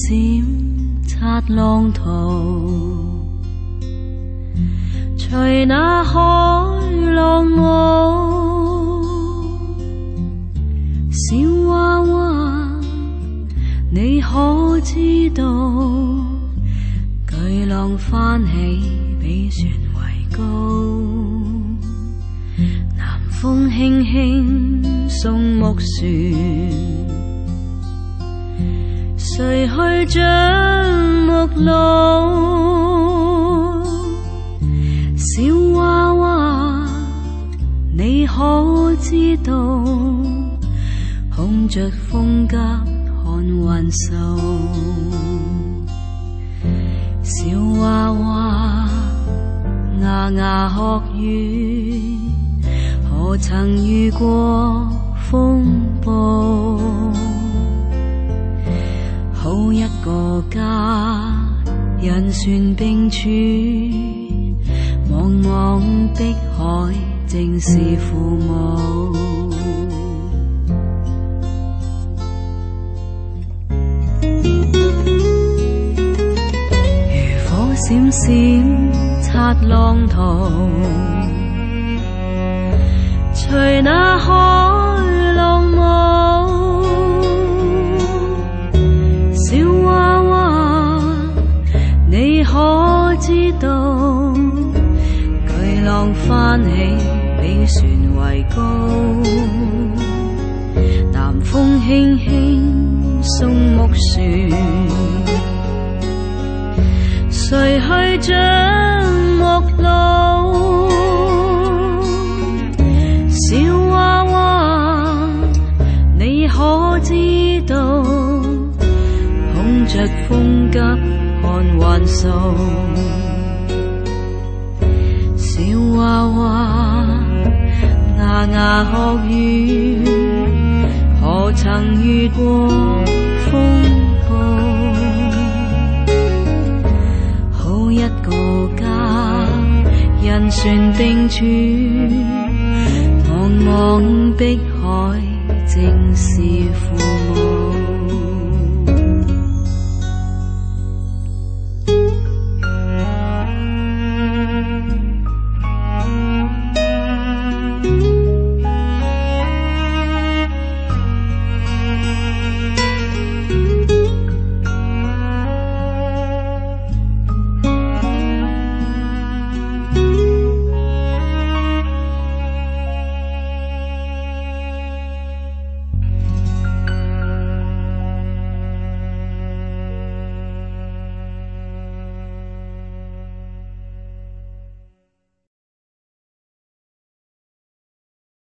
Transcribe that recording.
擦浪淘，隨那海浪舞。小娃娃，你可知道，巨浪翻起比船為高，南風輕輕送木船，誰去將木滷？小娃娃，你可知道，控着風急看雲愁。小娃娃，牙牙學語，何曾遇過風暴？好一個家，人船並處，茫茫碧海正是父母。如火閃閃擦浪淘，隨那海浪舞。小娃娃，你可知道，巨浪翻起比船為高，南風輕輕送木船，誰去將木滷？小娃娃，你可知道，控着風急看雲愁。小娃娃，牙牙學語，何曾遇過風暴？好一個家，人船並處，茫茫碧海正是父母。